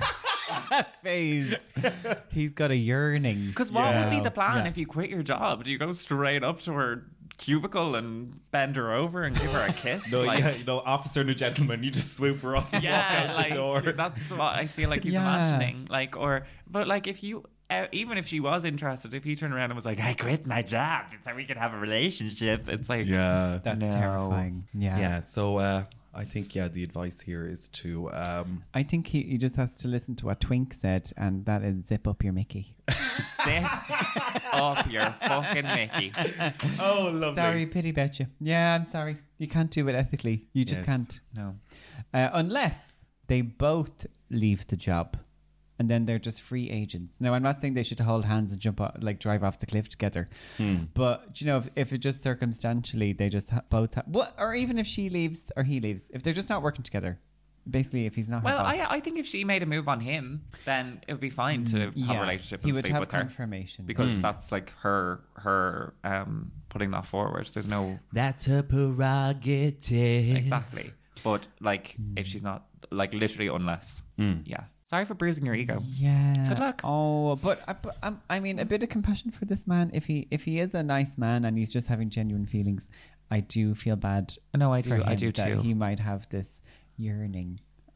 phase. He's got a yearning. Because what would be Yeah. the plan Yeah. if you quit your job? Do you go straight up to her cubicle and bend her over and give her a kiss? No, Like, yeah, you know, officer and a gentleman, you just swoop her up and yeah, walk out like the door. that's what I feel like he's Yeah. imagining. Like, or but like if you, uh, even if she was interested, if he turned around and was like, "I quit my job so we could have a relationship," it's like, Yeah. That's No. terrifying. Yeah. Yeah, so uh, I think, yeah, the advice here is to... Um, I think he, he just has to listen to what Twink said, and that is zip up your Mickey. sit up your fucking Mickey. oh, lovely. Sorry, pity about you. Yeah, I'm sorry. You can't do it ethically. You just Yes. can't. No, Uh, unless they both leave the job and then they're just free agents. Now, I'm not saying they should hold hands and jump, o- like drive off the cliff together. But, you know, if, if it just circumstantially they just ha- both have, what, or even if she leaves or he leaves, if they're just not working together, basically, if he's not her well, boss, I I think if she made a move on him, then it would be fine to have a yeah, relationship he and would sleep have with her. confirmation. Because that's like her her um putting that forward. There's no That's a prerogative. exactly. But like if she's not like literally unless yeah. Sorry for bruising your ego. Yeah. Good luck. Oh, but I, but, um, I mean, a bit of compassion for this man. If he if he is a nice man and he's just having genuine feelings, I do feel bad. No, I for do. I him do that too. He might have this yearning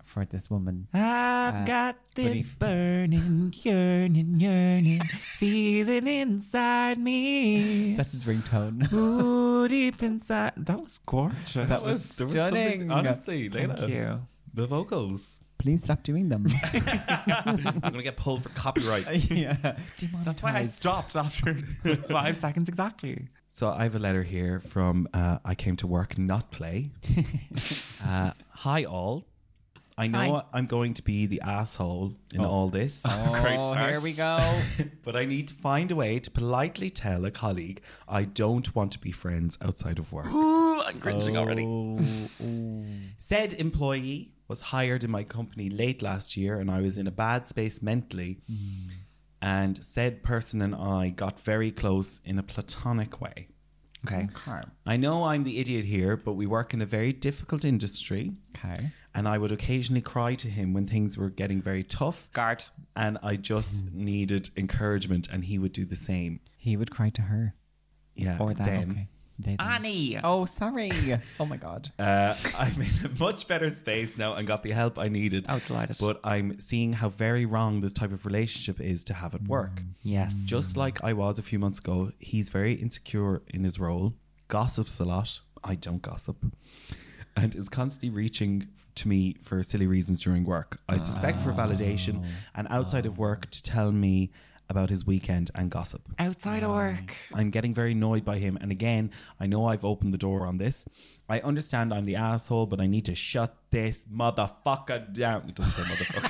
for this woman. I've Uh, got but this he- burning, yearning, yearning feeling inside me. That's his ringtone. Ooh, deep inside. That was gorgeous. That was there stunning. something- honestly, Thank Layla, you. the vocals. Please stop doing them. I'm gonna get pulled for copyright. yeah. That's why I Demonetized. stopped after five seconds exactly. So I have a letter here from uh, I came to work, not play. uh, hi all. I know Hi. I'm going to be the asshole in all this, Oh, here we go. but I need to find a way to politely tell a colleague I don't want to be friends outside of work. Ooh, I'm cringing already. Said employee was hired in my company late last year and I was in a bad space mentally. And said person and I got very close in a platonic way. Okay. I know I'm the idiot here, but we work in a very difficult industry. Okay. And I would occasionally cry to him when things were getting very tough. Guard. And I just needed encouragement and he would do the same. He would cry to her. Yeah. Or them. them. Okay. They then. Annie. Oh, sorry. Oh my God. Uh, I'm in a much better space now and got the help I needed. Oh, delighted. But I'm seeing how very wrong this type of relationship is to have at work. Yes. Just like I was a few months ago, he's very insecure in his role, gossips a lot. I don't gossip. And is constantly reaching to me for silly reasons during work. I suspect for validation and outside of work to tell me about his weekend and gossip. Outside of work. I'm getting very annoyed by him. And again, I know I've opened the door on this. I understand I'm the asshole, but I need to shut this motherfucker down. It doesn't say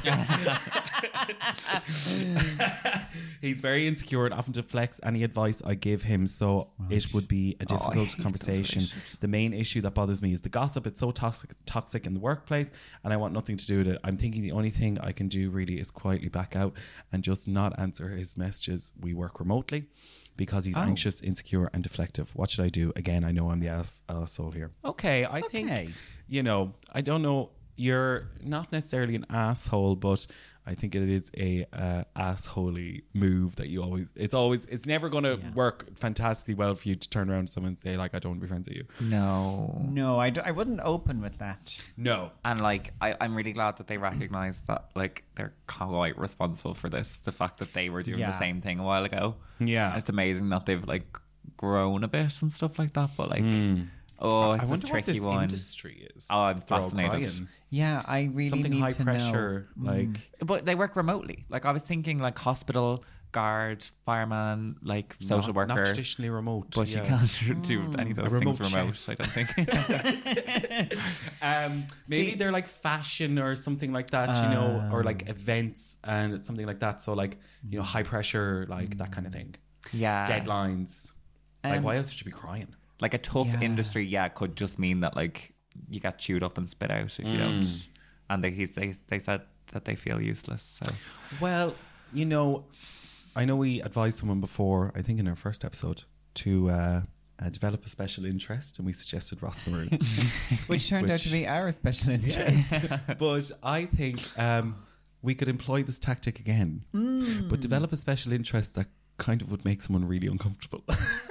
motherfucker. He's very insecure and often deflects any advice I give him. So it would be a difficult hate those conversation. relationships. The main issue that bothers me is the gossip. It's so toxic, toxic in the workplace, and I want nothing to do with it. I'm thinking the only thing I can do really is quietly back out and just not answer his messages. We work remotely because he's Oh. anxious, insecure, and deflective. What should I do? Again, I know I'm the ass asshole here. Okay, I Okay. think, you know, I don't know. You're not necessarily an asshole, but I think it is a uh, assholey move that you always. It's always. It's never going to work fantastically well for you to turn around to someone and say like, "I don't want to be friends with you." No. No, I, d- I wouldn't open with that. No. And like, I, I'm really glad that they recognize that like they're quite responsible for this. The fact that they were doing Yeah. the same thing a while ago. Yeah. It's amazing that they've like grown a bit and stuff like that. But like, oh, it's I a wonder what tricky this one. industry is. Oh, I'm They're all fascinated. crying. Yeah, I really Something need high to pressure, know. like But they work remotely. Like I was thinking, like hospital, guard, fireman, like social not, worker. not traditionally remote. but yeah. you can't do any of those A things remote remote. chef. I don't think. Um, maybe See- they're like fashion or something like that, you know, or like events and something like that. So like, you know, high pressure, like that kind of thing. yeah, Deadlines. like, Um, why else would you be crying? Like a tough Yeah. industry, yeah, could just mean that like you get chewed up and spit out if you don't. And they he's, they they said that they feel useless. So Well, you know, I know we advised someone before, I think in our first episode, to uh, uh, develop a special interest, and we suggested Ross Marie. Which turned out to Which- be our special interest. But I think um, we could employ this tactic again, but develop a special interest that kind of would make someone really uncomfortable.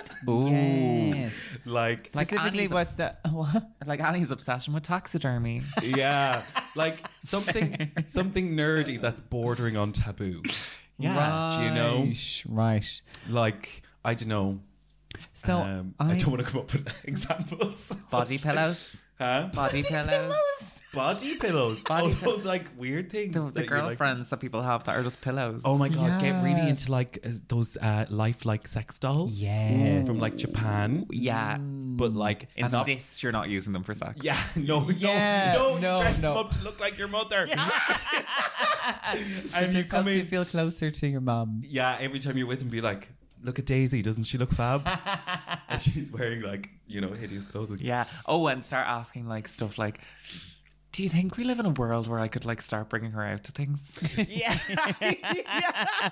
Yes. like, like Specifically Annie's, what the... What? like Annie's obsession with taxidermy. yeah, like something something nerdy that's bordering on taboo. Yeah. Do you know? Right, Right. Like, I don't know. So um, I, I don't want to come up with examples. Body pillows. Huh? Body pillows. Body pillows. Body All pill- those like weird things. The, that the you're like- girlfriends that people have that are just pillows. Oh my god, get really Yeah. into like uh, those uh, lifelike sex dolls. Yes. From like Japan. yeah. But like not- Insist you're not using them for sex. yeah, no, Yeah, no, no, no, you dress no. them up to look like your mother. it and you just come helps you in, feel closer to your mum. yeah, every time you're with him, be like, look at Daisy, doesn't she look fab? And she's wearing like, you know, hideous clothing. Yeah. Oh, and start asking like stuff like, do you think we live in a world where I could like start bringing her out to things? Yeah. yeah.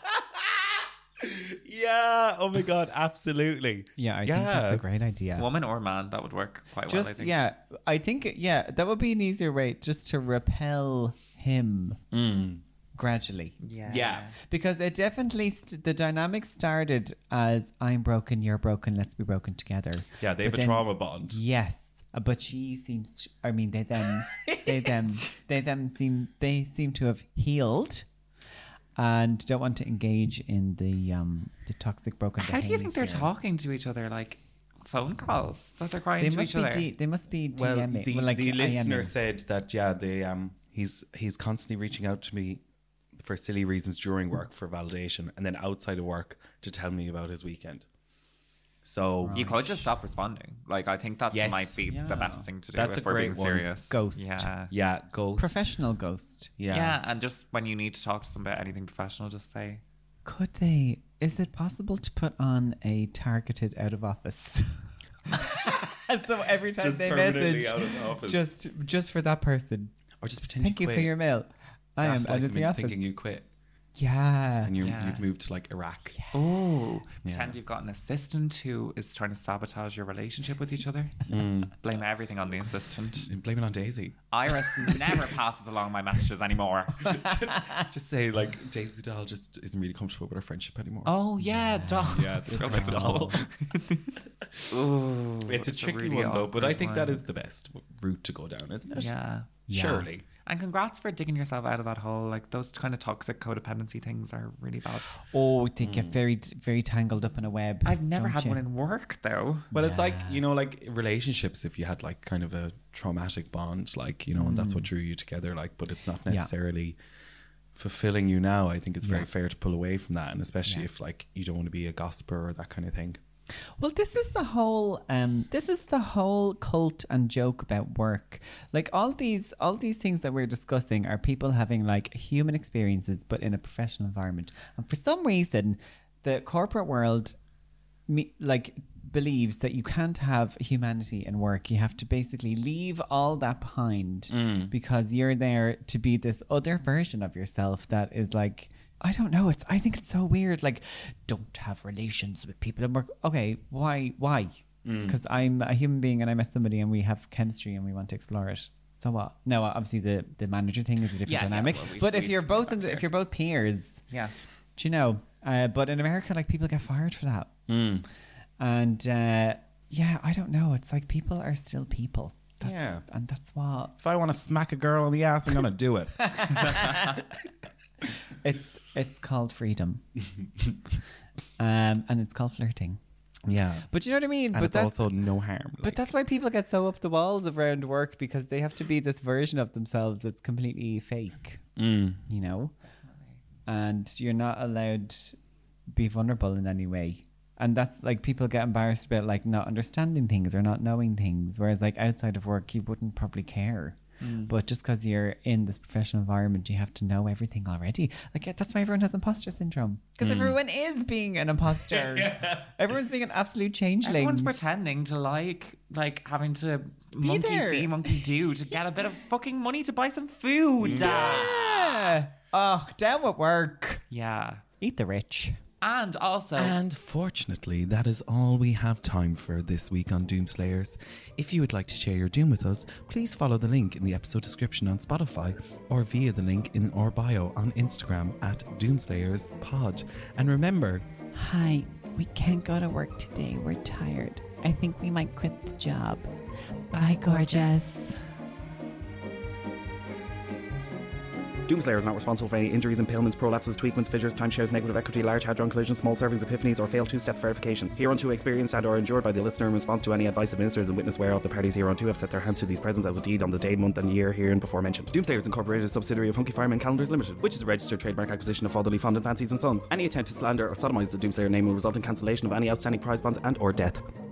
Yeah. Oh my god, absolutely. Yeah, I think Yeah. that's a great idea. Woman or man, that would work quite well, I Just think. yeah, I think yeah, that would be an easier way just to repel him gradually. Yeah. Yeah. Because it definitely st- the dynamic started as I'm broken, you're broken, let's be broken together. Yeah, they have But a then- trauma bond. Yes. Uh, but she seems. To, I mean, they them, they them, they them seem. They seem to have healed, and don't want to engage in the um the toxic broken. How do you think they're behaviour. talking to each other? Like phone calls that they're crying They to must each be. other. D- they must be Well, DMing. the, well, like the listener IMing. said that yeah, they um he's he's constantly reaching out to me for silly reasons during work for validation, and then outside of work to tell me about his weekend. So You could just stop responding. Like I think that Yes. might be Yeah. the best thing to do. That's if a we're great being one. serious. Ghost. Yeah. yeah, ghost Professional ghost. Yeah. yeah, and just when you need to talk to them about anything professional, just say. Could they? Is it possible to put on a targeted out of office? So every time Just they permanently message, out of office. just just for that person. Or just pretend Thank you you for quit. your mail. I am Gaslight out of them the into office. thinking you quit Yeah. and you Yeah. you've moved to like Iraq. Oh, Yeah. pretend you've got an assistant who is trying to sabotage your relationship with each other. Mm. Blame everything on the assistant. And blame it on Daisy. Iris never passes along my messages anymore. Just say like Daisy the doll just isn't really comfortable with our friendship anymore. Oh yeah, the doll. Yeah, the Feels like a doll. It's Ooh, a that's tricky really one though, but I awkward think that one. is the best route to go down, isn't it? Yeah. Surely. And congrats for digging yourself out of that hole. Like those kind of toxic codependency things are really bad. Oh, they get very very tangled up in a web. I've never don't had you? one in work though. Well, it's like, you know, like relationships, if you had like kind of a traumatic bond, like, you know, and that's what drew you together, like, but it's not necessarily fulfilling you now. I think it's very Yeah. fair to pull away from that. And especially Yeah. if like you don't want to be a gossiper or that kind of thing. Well, this is the whole um this is the whole cult and joke about work. Like all these all these things that we're discussing are people having like human experiences but in a professional environment. And for some reason, the corporate world me, like believes that you can't have humanity in work. You have to basically leave all that behind because you're there to be this other version of yourself that is like, I don't know. It's I think it's so weird. Like, don't have relations with people at work. Okay, why? Why? Because I'm a human being and I met somebody and we have chemistry and we want to explore it. So what? No, obviously the, the manager thing is a different Yeah, yeah, dynamic. well, we've- but if we've you're made both that in the, clear. if you're both peers, Yeah. do you know? Uh, but in America, like people get fired for that. And uh, yeah, I don't know. It's like people are still people. That's, Yeah. and that's what If I want to smack a girl on the ass, I'm going to do it. it's. It's called freedom, um, and it's called flirting. Yeah. But you know what I mean. And but it's that's also no harm. but like- that's why people get so up the walls around work because they have to be this version of themselves that's completely fake. Mm. You know, and you're not allowed to be vulnerable in any way. And that's like people get embarrassed about like not understanding things or not knowing things. Whereas like outside of work, you wouldn't probably care. But just because you're in this professional environment, you have to know everything already. Like that's why everyone has imposter syndrome because everyone is being an imposter. Everyone's being an absolute changeling. Everyone's pretending to like like having to monkey there. see, monkey do to get a bit of fucking money to buy some food. yeah. Oh, down with work. Yeah. Eat the rich. And also And fortunately, that is all we have time for this week on Doomslayers. If you would like to share your Doom with us, please follow the link in the episode description on Spotify or via the link in our bio on Instagram at DoomslayersPod. And remember, Hi, we can't go to work today. We're tired. I think we might quit the job. Bye, gorgeous. Doomslayer is not responsible for any injuries, impalements, prolapses, tweakments, fissures, timeshares, negative equity, large hadron collisions, small cervix epiphanies, or failed two-step verifications. Hereunto experienced and or endured by the listener in response to any advice administered and witness whereof the parties hereunto have set their hands to these presents as a deed on the day, month, and year herein before mentioned. Doomslayer is incorporated as a subsidiary of Hunky Fireman Calendars Limited, which is a registered trademark acquisition of Fatherly Fond and Fancies and Sons. Any attempt to slander or sodomize the Doomslayer name will result in cancellation of any outstanding prize bonds and or death.